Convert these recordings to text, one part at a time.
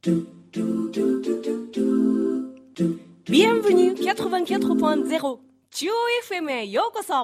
Bienvenue 84.0 中央 FM へようこそ。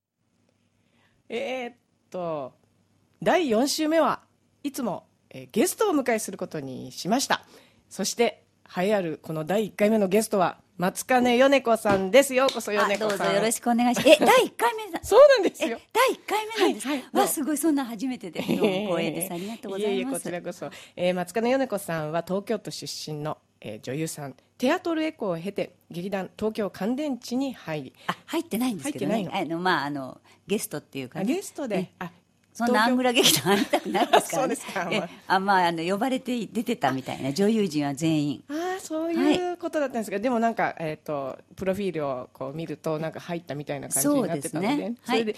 第4週目はいつも、ゲストをお迎えすることにしました。そして栄えあるこの第1回目のゲストは松金米子さんです。ようこそ米子さん。 どうぞよろしくお願いします。第1回目だ。 そうなんですよ。 第1回目なんです。 はいわ、すごい、そんな初めてで、どうも光栄です。ありがとうございます。 いえいえ、こちらこそ。松金米子さんは東京都出身の、女優さん。テアトルエコーを経て劇団東京乾電池に入り、 入ってないんですけどね。 入ってないのゲストっていうかね。 ゲストで、 そんなアングラ劇団入りたくないですからね。 そうですか。 呼ばれて出てたみたいな、女優陣は全員。 そういうことだったんですが、でもなんか、プロフィールをこう見るとなんか入ったみたいな感じになってたので、 そうですね。 それで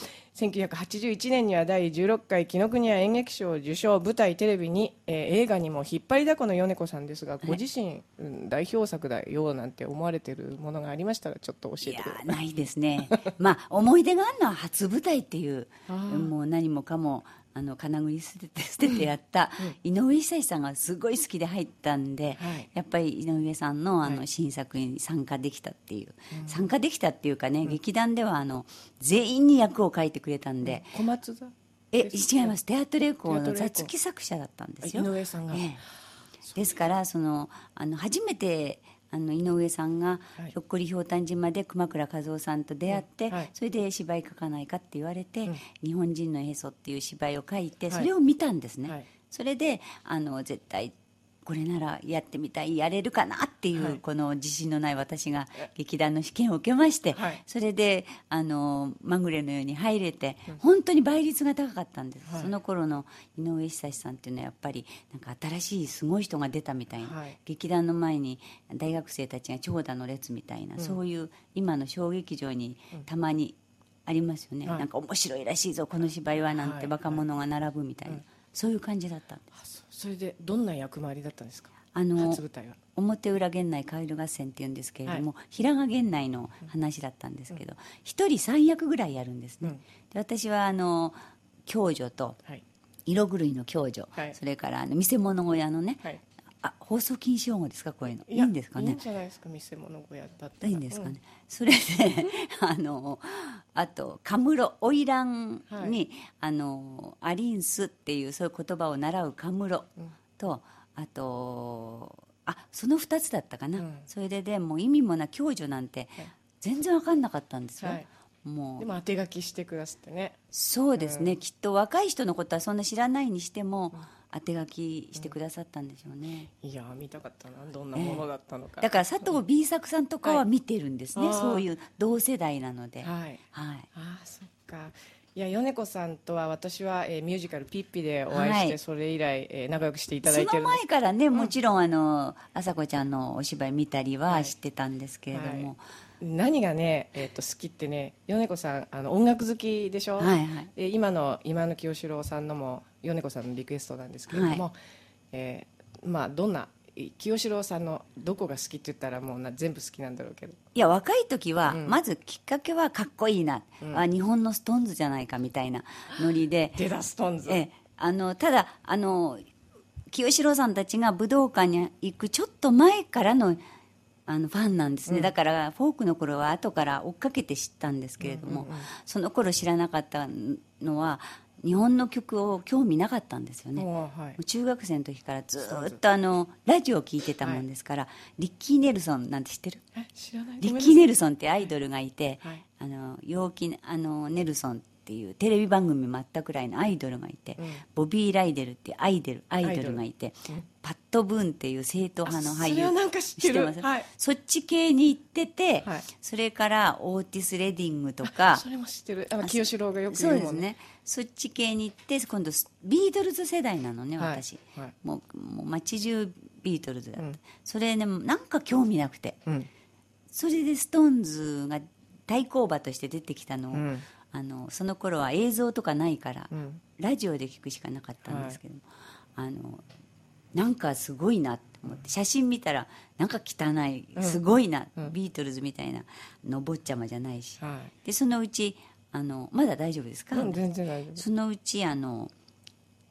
1981年には第16回紀ノ国屋演劇賞を受賞、舞台テレビに、映画にも引っ張りだこの米子さんですが、ご自身、代表作だよなんて思われているものがありましたらちょっと教えてください。 ないですね。思い出があるのは初舞台っていう、もう何もかも金具に捨ててやった井上久志さんがすごい好きで入ったんで、やっぱり井上さんの新作に参加できたっていう、参加できたっていうかね、劇団では全員に役を書いてくれたんで。 小松座？ 違います。テアトルエコーの座付き作者だったんですよ、 井上さんが。 ですから初めて井上さんがひょっこりひょうたん島で熊倉和夫さんと出会って、それで芝居書かないかって言われて、日本人のへそっていう芝居を書いて、それを見たんですね、それで絶対これならやってみたい、やれるかなっていう、この自信のない私が劇団の試験を受けまして、それでまぐれのように入れて、本当に倍率が高かったんです、その頃の井上久志さんっていうのはやっぱりなんか新しいすごい人が出たみたいな、劇団の前に大学生たちが長蛇の列みたいな、そういう今の小劇場にたまにありますよね、なんか面白いらしいぞこの芝居はなんて若者が並ぶみたいな、そういう感じだったんです。 それでどんな役回りだったんですか？初舞台は表裏源内カエル合戦っていうんですけれども、平賀源内の話だったんですけど、一人3役ぐらいやるんですね、で私は共助と、色狂いの共助、それから見せ物小屋のね、放送禁止用語ですか、こういうのいいんですかね？ いいんじゃないですか、見せ物小屋だったらいいんですかね、それであとカムロ花魁に、アリンスっていうそういう言葉を習うカムロと、あとその2つだったかな、それでもう意味もな共助なんて全然分かんなかったんですよ、もうでも当て書きしてくださってね。 そうですね、きっと若い人のことはそんな知らないにしても、当て書きしてくださったんでしょうね、 いや見たかったな、どんなものだったのか、 だから佐藤 B 作さんとかは見てるんですね、そういう同世代なので、 そっか。いや米子さんとは私は、ミュージカルピッピでお会いして、それ以来、仲良くしていただいてるんです。 その前からね、もちろん朝子ちゃんのお芝居見たりは知ってたんですけれども、 何がね、好きってね、米子さん音楽好きでしょ、今の清志郎さんのも米子さんのリクエストなんですけれども、どんな清志郎さんのどこが好きって言ったらもう全部好きなんだろうけど、 いや若い時は、まずきっかけはかっこいいな、日本のストーンズじゃないかみたいなノリで出だストーンズ、 ただ清志郎さんたちが武道館に行くちょっと前からのファンなんですね、だからフォークの頃は後から追っかけて知ったんですけれども、その頃知らなかったのは日本の曲を興味なかったんですよね、中学生の時からずっとラジオを聴いてたもんですから、リッキー・ネルソンなんて知ってる？ 知らない。 リッキー・ネルソンってアイドルがいて、陽気ネルソンっていうテレビ番組もあったくらいのアイドルがいて、ボビー・ライデルっていうアイドルがいて、パット・ブーンっていう正統派の俳優、 それはなんか知ってます、 そっち系に行ってて、それからオーティス・レディングとか、 それも知ってる、清志郎がよく言うもんね。 そうですね、そっち系に行って、今度ビートルズ世代なのね私、もう街中ビートルズだった、それねなんか興味なくて、それでストーンズが対抗馬として出てきたのを、その頃は映像とかないから、ラジオで聞くしかなかったんですけども、なんかすごいなって思って、写真見たらなんか汚い、すごいな、ビートルズみたいなの坊ちゃまじゃないし、でそのうちまだ大丈夫ですか？ 全然大丈夫。 そのうち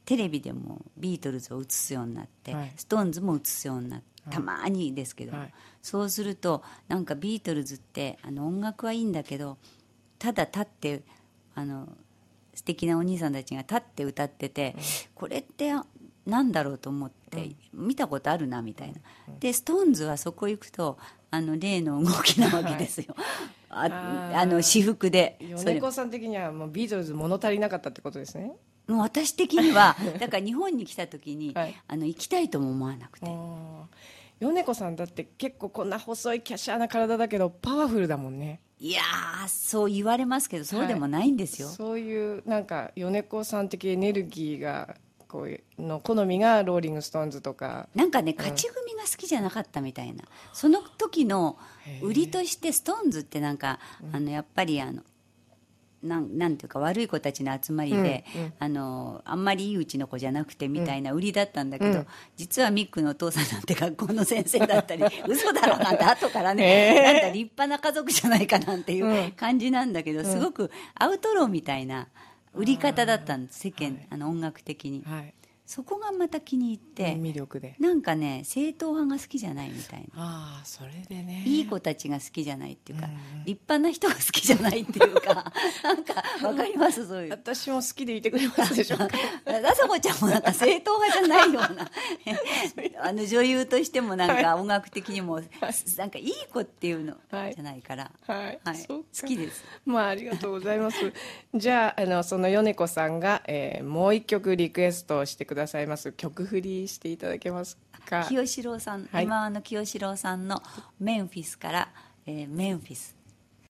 テレビでもビートルズを映すようになって、ストーンズも映すようになって、たまにですけど、そうするとなんかビートルズって音楽はいいんだけど、ただ立って素敵なお兄さんたちが立って歌ってて、これってなんだろうと思って見たことあるなみたいな。でストーンズはそこ行くと例の動きなわけですよ。私服で。 米子さん的にはもうビートルズ物足りなかったってことですね。 もう私的にはだから日本に来た時に、行きたいとも思わなくて。 米子さんだって結構こんな細い華奢な体だけどパワフルだもんね。 いやーそう言われますけどそうでもないんですよ、 そういうなんか米子さん的エネルギーがこういうの好みがローリングストーンズとかなんかね、勝ち組が好きじゃなかったみたいな、その時の売りとしてストーンズってなんかやっぱりなんていうか悪い子たちの集まりで、あんまりいいうちの子じゃなくてみたいな売りだったんだけど、実はミックのお父さんなんて学校の先生だったり嘘だろなんて後からね、なんか立派な家族じゃないかなんていう感じなんだけど、すごくアウトローみたいな売り方だったんです世間、音楽的に、そこがまた気に入って、 魅力でなんかね正統派が好きじゃないみたいな、 それでね、 いい子たちが好きじゃないっていうか、立派な人が好きじゃないっていうかなんかわかります、そういう。 私も好きでいてくれますでしょうか。 あさこちゃんもなんか正統派じゃないような女優としてもなんか音楽的にもなんかいい子っていうのじゃないから、好きです。 ありがとうございます。じゃあその米子さんが、もう一曲リクエストをしてくださいます。曲振りしていただけますか。 清志郎さん、今清志郎さんのメンフィスから、メンフィス。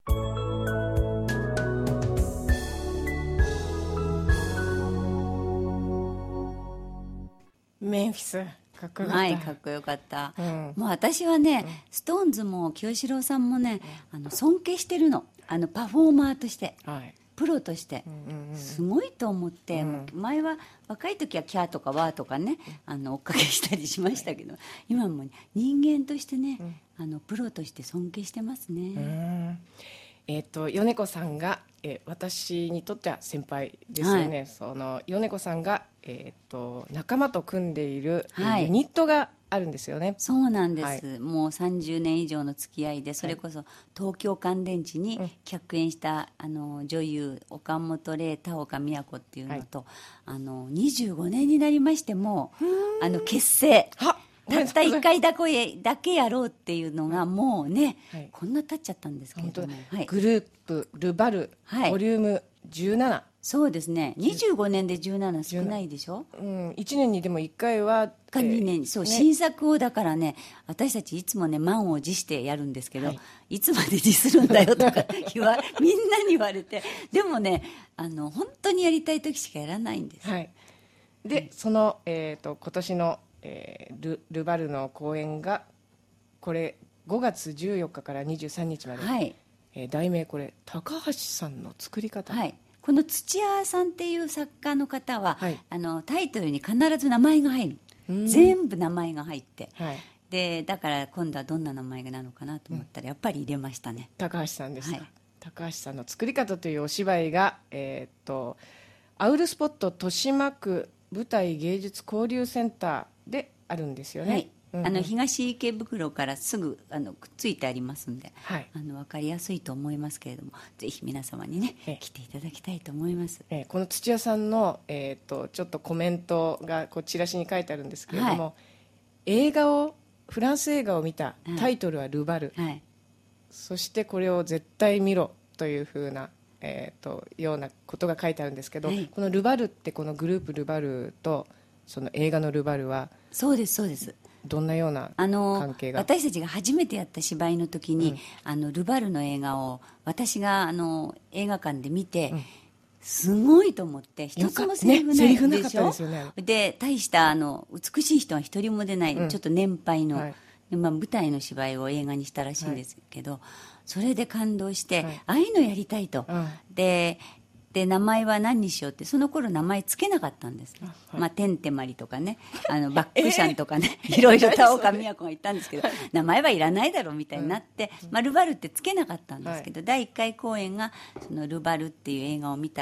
メンフィスかっこよかった。 かっこよかった、もう私はね、ストーンズも清志郎さんもね、尊敬してるの、パフォーマーとして、プロとしてすごいと思って、前は若い時はキャーとかワーとかね追っかけしたりしましたけど、今も人間としてね、プロとして尊敬してますね。 米子さんが、私にとっては先輩ですよね、その米子さんが、仲間と組んでいるユニットがあるんですよね。 そうなんです、もう30年以上の付き合いで、それこそ東京乾電池に客演した女優岡本玲、田岡美子っていうのと、25年になりましても結成たった1回だけやろうっていうのがもうね、こんな経っちゃったんですけれども、 グループルバル、ボリューム17。 そうですね、25年で17少ないでしょ、 1年にでも1回はか2年、そう、新作をだからね、私たちいつもね満を持してやるんですけど、いつまで辞するんだよとかみんなに言われて、でもね本当にやりたい時しかやらないんです。 でその、今年のルバルの公演がこれ5月14日から23日まで、題名これ高橋さんの作り方、 この土屋さんっていう作家の方は、タイトルに必ず名前が入る、全部名前が入って、でだから今度はどんな名前なのかなと思ったら、やっぱり入れましたね。 高橋さんですか、高橋さんの作り方というお芝居が、アウルスポット豊島区舞台芸術交流センターであるんですよね。 東池袋からすぐくっついてありますんで、分かりやすいと思いますけれども、ぜひ皆様にね、来ていただきたいと思います。 この土屋さんの、ちょっとコメントがこうチラシに書いてあるんですけれども、フランス映画を見た、タイトルはルバル、そしてこれを絶対見ろというふうな、ようなことが書いてあるんですけど、このルバルってこのグループルバルとその映画のルバルはそうですそうです、 どんなような関係が。 私たちが初めてやった芝居の時に、ルバルの映画を私が映画館で見て、すごいと思って、一つもセリフないでしょ、で大した美しい人は一人も出ない、ちょっと年配の、舞台の芝居を映画にしたらしいんですけど、それで感動して、ああいうのやりたいと、で名前は何にしようって、その頃名前つけなかったんです、テンテマリとかね、バックシャンとかね、いろいろ田岡美也子が言ったんですけど、名前はいらないだろうみたいになって、ルバルってつけなかったんですけど、第1回公演がそのルバルっていう映画を見た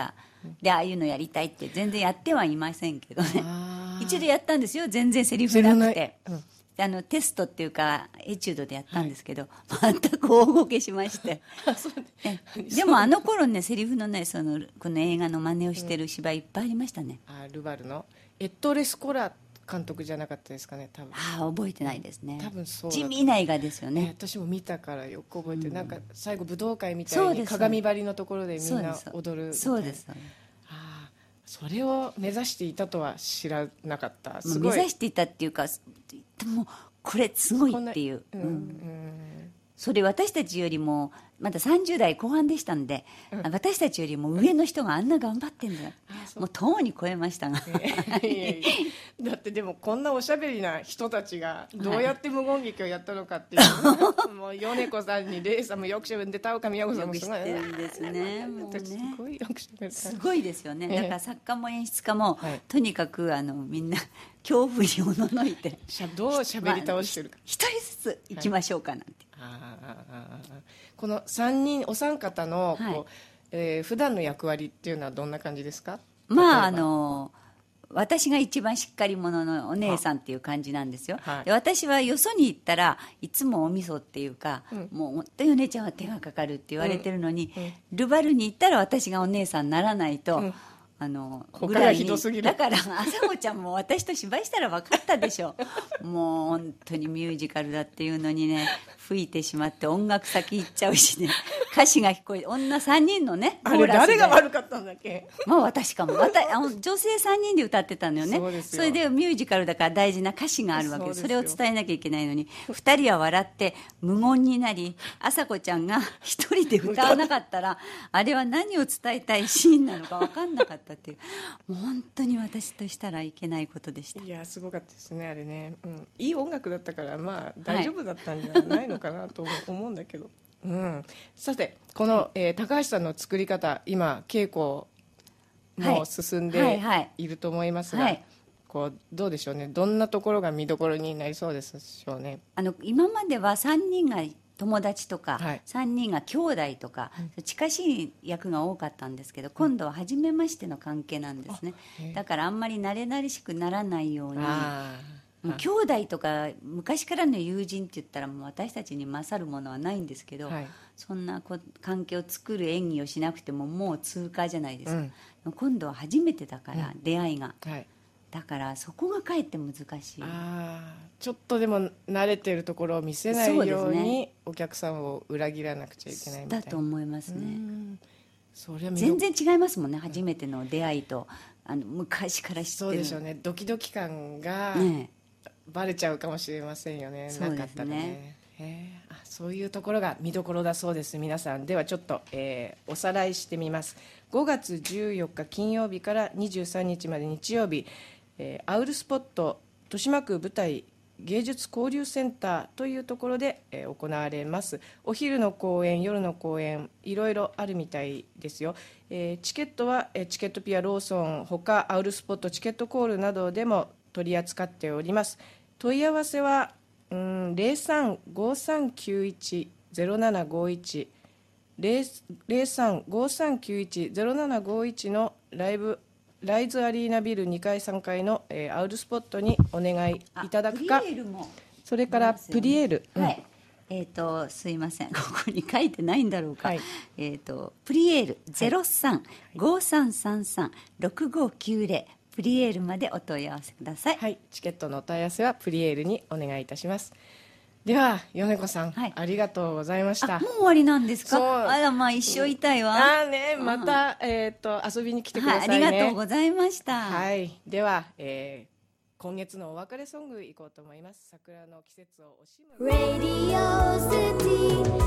でああいうのやりたいって全然やってはいませんけどね一度やったんですよ、全然セリフなくて、テストっていうかエチュードでやったんですけど、全く大ごけしましてでもあの頃ね、セリフのね、この映画の真似をしてる芝居いっぱいありましたね。 ルバルのエットレスコラ監督じゃなかったですかね、多分。 覚えてないですね。 多分そう。 地味な映画ですよね。 私も見たからよく覚えてる、なんか最後武道会みたいに鏡張りのところでみんな踊る。 そうです。 それを目指していたとは知らなかった。すごい目指していたっていうか、もうこれすごいっていう、それ私たちよりもまだ30代後半でしたんで、私たちよりも上の人があんな頑張ってんだよ、もうとうに超えましたがだってでもこんなおしゃべりな人たちがどうやって無言劇をやったのかっていう、もう米子さんにレイさんもよくしゃべって田岡宮子さんもすごいんですね。もうね、 すごいよくしゃべる、 すごいですよね。だから作家も演出家も、とにかくみんな恐怖におののいてどうしゃべり倒してるか、 一人ずつ行きましょうかなんて、 この3人お三方の普段の役割っていうのはどんな感じですか？ 私が一番しっかり者のお姉さんっていう感じなんですよ、で私はよそに行ったらいつもお味噌っていうか、もう本当にお姉ちゃんは手がかかるって言われてるのに、ルバルに行ったら私がお姉さんにならないと、 ぐらいひどすぎる。 だから朝子ちゃんも私と芝居したら分かったでしょもう本当にミュージカルだっていうのにね、吹いてしまって音楽先行っちゃうしね、歌詞が聞こえて、女3人のねあれ誰が悪かったんだっけ？ 私かも女性3人で歌ってたのよね。それでミュージカルだから大事な歌詞があるわけです。それを伝えなきゃいけないのに、2人は笑って無言になり、朝子ちゃんが一人で歌わなかったらあれは何を伝えたいシーンなのか分かんなかったっていう、もう本当に私としたらいけないことでした。 いやすごかったですねあれね、いい音楽だったからまあ大丈夫だったんじゃないのかなと思うんだけど、さてこの、高橋さんの作り方、今稽古も進んでいると思いますが、こうどうでしょうね、どんなところが見どころになりそうでしょうね。 今までは3人が友達とか、3人が兄弟とか、近しい役が多かったんですけど、今度は初めましての関係なんですね。だからあんまり慣れ慣れしくならないように、兄弟とか昔からの友人って言ったらもう私たちに勝るものはないんですけど、そんな関係を作る演技をしなくてももう通過じゃないですか、今度は初めてだから、出会いが、だからそこがかえって難しい。 ちょっとでも慣れてるところを見せないようにお客さんを裏切らなくちゃいけないみたいな。 だと思いますね。 それは全然違いますもんね、初めての出会いと昔から知ってる。 そうでしょうね、ドキドキ感がバレちゃうかもしれませんよね、なかったらね。そういうところが見どころだそうです。皆さんではちょっと、おさらいしてみます。5月14日金曜日から23日まで日曜日、アウルスポット豊島区舞台芸術交流センターというところで、行われます。お昼の公演、夜の公演、いろいろあるみたいですよ。チケットはチケットピア、ローソンほかアウルスポットチケットコールなどでも取り扱っております。問い合わせは0353910751 0353910751のライズアリーナビル2階3階の、アウルスポットにお願いいただくか、それからプリエール、 すいません、ここに書いてないんだろうか、プリエール 0353336590 プリエールまでお問い合わせください。 チケットのお問い合わせはプリエールにお願いいたします。では米子さん、ありがとうございました。 もう終わりなんですか？あら、まあ一生いたいわ。 また、遊びに来てくださいね。 ありがとうございました。 では、今月のお別れソングいこうと思います。桜の季節を惜しむ。